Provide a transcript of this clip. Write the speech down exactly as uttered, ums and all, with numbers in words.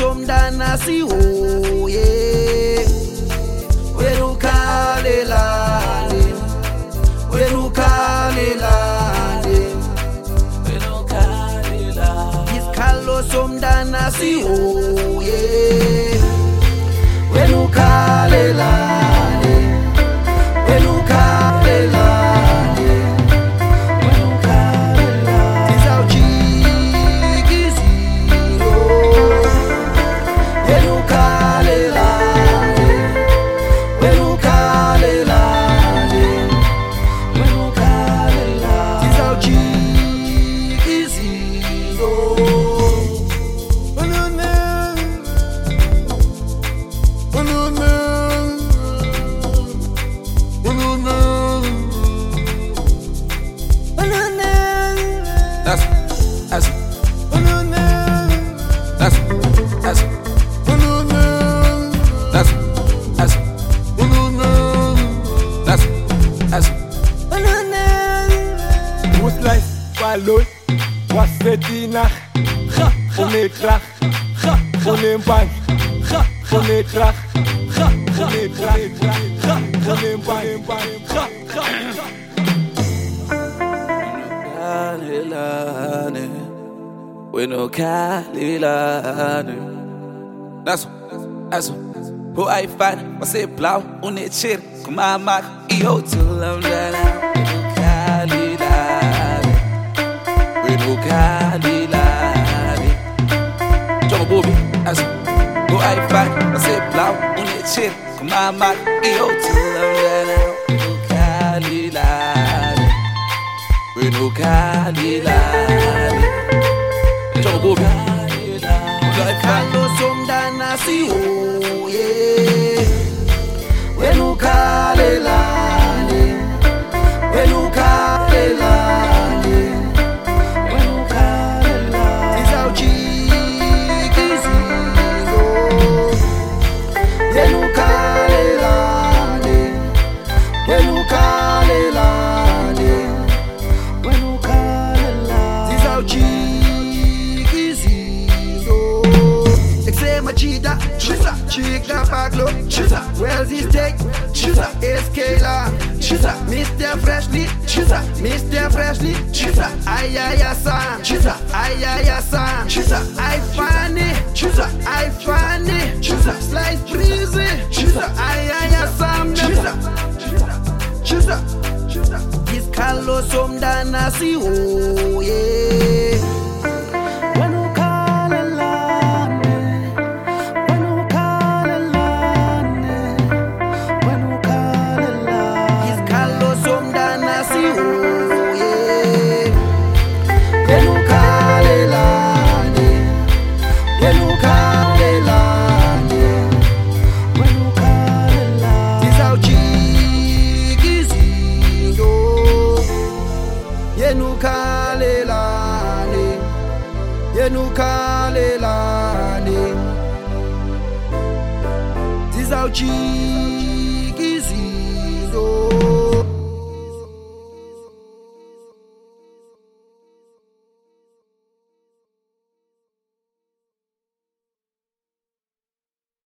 somdana sihoye wenukhalelane wenukhalelane isikhalo somdana sihoye wenukhalelane wenukhalelane izawujika izinto wenukhalelane wenukhalelane izawujika izinto That's that's that's that's that's that's that's that's Moest lijst balloon was vetina ga oneet graag ga oneem bang ga oneet graag ga oneet graag ga oneem bang ga ga Wenukhalelane wenukhalelane That's that's who I find wase blau unechir kumama iyo tulamdana wenukhalelane wenukhalelane Jogo Bobby that's who I find wase blau unechir kumama iyo tulamdana wenukhalelane wenukhalelane Jogo Bobby isikhalo somdana sihoye wenukhalelane wenukhalelane izawujika izinto wenukhalelane wenukhalelane izawujika izinto ekusema chita chisa chika baklo chisa where's his take chisa eskela chisa Mister Freshly chisa Mister Freshly chisa ayaya san chisa ayaya san chisa I funny chisa I funny chisa slice breezy chisa ayaya san chisa chisa chisa isikhalo somdana sihoye yenukhalelane yenukhalelane zizawujika